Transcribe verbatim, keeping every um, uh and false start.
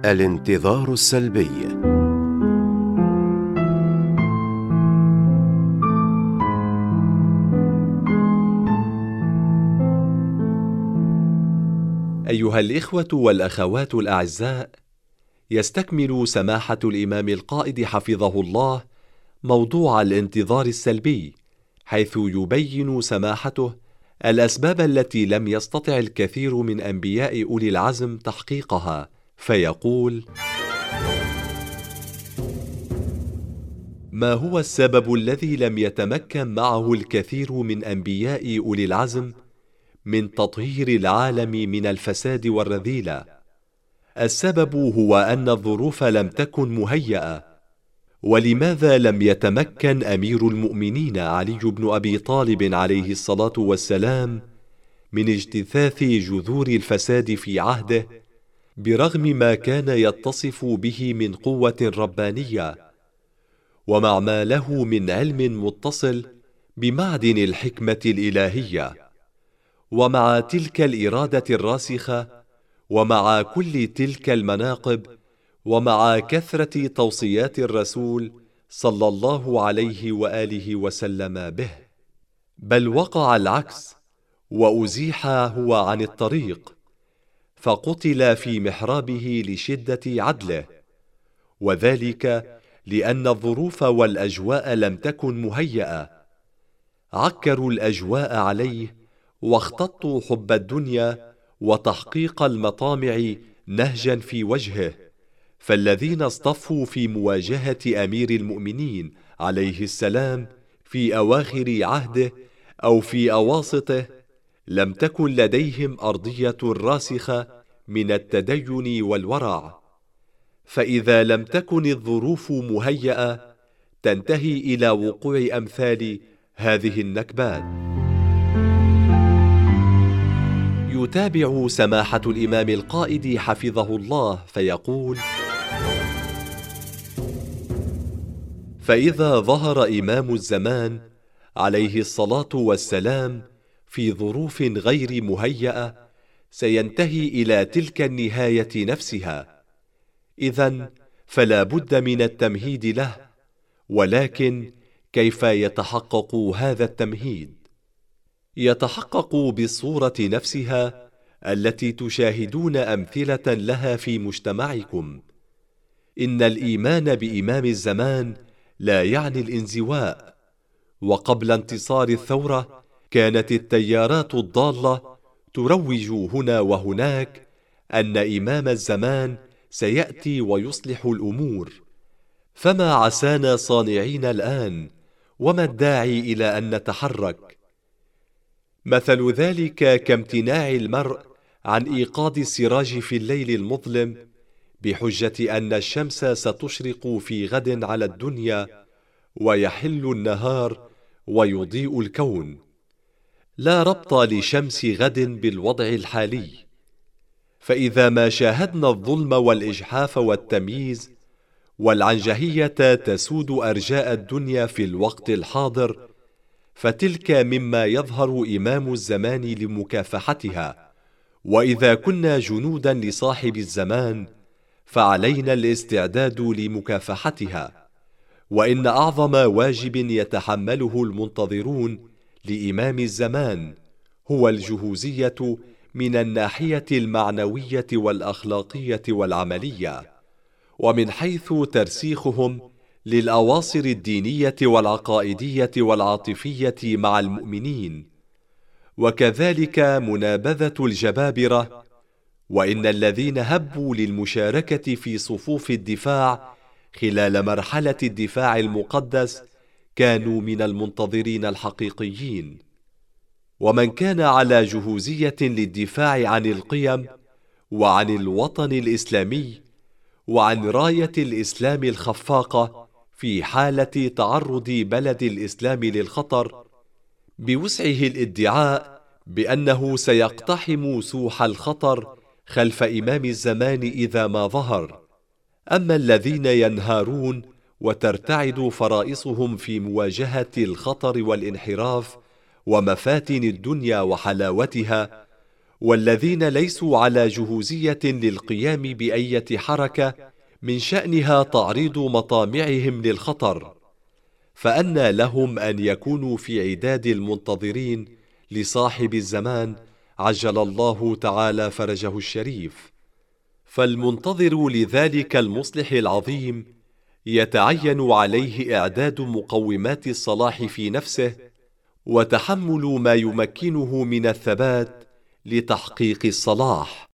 الانتظار السلبي. أيها الإخوة والأخوات الأعزاء، يستكمل سماحة الإمام القائد حفظه الله موضوع الانتظار السلبي، حيث يبين سماحته الأسباب التي لم يستطع الكثير من أنبياء أولي العزم تحقيقها، فيقول: ما هو السبب الذي لم يتمكن معه الكثير من أنبياء أولي العزم من تطهير العالم من الفساد والرذيلة؟ السبب هو أن الظروف لم تكن مهيئة. ولماذا لم يتمكن أمير المؤمنين علي بن أبي طالب عليه الصلاة والسلام من اجتثاث جذور الفساد في عهده، برغم ما كان يتصف به من قوة ربانية، ومع ما له من علم متصل بمعدن الحكمة الإلهية، ومع تلك الإرادة الراسخة، ومع كل تلك المناقب، ومع كثرة توصيات الرسول صلى الله عليه وآله وسلم به؟ بل وقع العكس، وأزيح هو عن الطريق، فقتل في محرابه لشدة عدله، وذلك لأن الظروف والأجواء لم تكن مهيئة. عكروا الأجواء عليه، واختطوا حب الدنيا وتحقيق المطامع نهجا في وجهه، فالذين اصطفوا في مواجهة أمير المؤمنين عليه السلام في أواخر عهده أو في أواسطه لم تكن لديهم أرضية راسخة من التدين والورع، فإذا لم تكن الظروف مهيئة تنتهي إلى وقوع أمثال هذه النكبات. يتابع سماحة الإمام القائد حفظه الله فيقول: فإذا ظهر إمام الزمان عليه الصلاة والسلام في ظروف غير مهيئة سينتهي إلى تلك النهاية نفسها. إذن فلا بد من التمهيد له، ولكن كيف يتحقق هذا التمهيد؟ يتحقق بالصورة نفسها التي تشاهدون أمثلة لها في مجتمعكم. إن الإيمان بإمام الزمان لا يعني الانزواء، وقبل انتصار الثورة كانت التيارات الضالة تروج هنا وهناك أن إمام الزمان سيأتي ويصلح الأمور، فما عسانا صانعين الآن؟ وما الداعي إلى أن نتحرك؟ مثل ذلك كامتناع المرء عن إيقاظ السراج في الليل المظلم بحجة أن الشمس ستشرق في غد على الدنيا ويحل النهار ويضيء الكون. لا ربط لشمس غد بالوضع الحالي، فإذا ما شاهدنا الظلم والإجحاف والتمييز والعنجهية تسود أرجاء الدنيا في الوقت الحاضر، فتلك مما يظهر إمام الزمان لمكافحتها. وإذا كنا جنودا لصاحب الزمان فعلينا الاستعداد لمكافحتها. وإن أعظم واجب يتحمله المنتظرون لإمام الزمان هو الجهوزية من الناحية المعنوية والأخلاقية والعملية، ومن حيث ترسيخهم للأواصر الدينية والعقائدية والعاطفية مع المؤمنين، وكذلك منابذة الجبابرة. وإن الذين هبوا للمشاركة في صفوف الدفاع خلال مرحلة الدفاع المقدس كانوا من المنتظرين الحقيقيين. ومن كان على جهوزية للدفاع عن القيم وعن الوطن الإسلامي وعن راية الإسلام الخفاقة في حالة تعرض بلد الإسلام للخطر، بوسعه الادعاء بأنه سيقتحم سوح الخطر خلف إمام الزمان إذا ما ظهر. أما الذين ينهارون وترتعد فرائصهم في مواجهة الخطر والانحراف ومفاتن الدنيا وحلاوتها، والذين ليسوا على جهوزية للقيام بأية حركة من شأنها تعريض مطامعهم للخطر، فأنى لهم أن يكونوا في عداد المنتظرين لصاحب الزمان عجل الله تعالى فرجه الشريف. فالمنتظر لذلك المصلح العظيم يتعين عليه إعداد مقومات الصلاح في نفسه، وتحمل ما يمكنه من الثبات لتحقيق الصلاح.